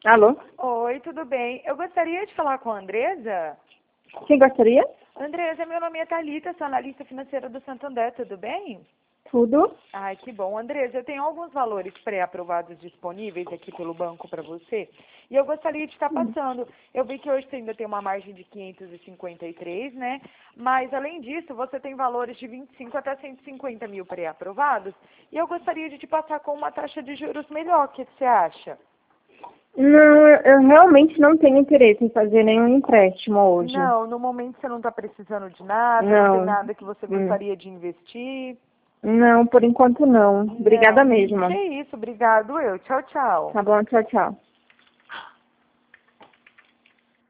Alô? Oi, tudo bem? Eu gostaria de falar com a Andresa. Quem gostaria? Andresa, meu nome é Thalita, sou analista financeira do Santander, tudo bem? Tudo? Ai, que bom. Andresa, eu tenho alguns valores pré-aprovados disponíveis aqui pelo banco para você e eu gostaria de estar passando. Eu vi que hoje você ainda tem uma margem de 553, né? Mas, além disso, você tem valores de 25 até 150 mil pré-aprovados e eu gostaria de te passar com uma taxa de juros melhor. O que você acha? Não, eu realmente não tenho interesse em fazer nenhum empréstimo hoje. Não, no momento você não está precisando de nada, não tem Não. nada que você gostaria de investir. Não, por enquanto não. Obrigada Não. mesmo. Que isso, obrigado eu. Tchau, tchau. Tá bom, tchau, tchau.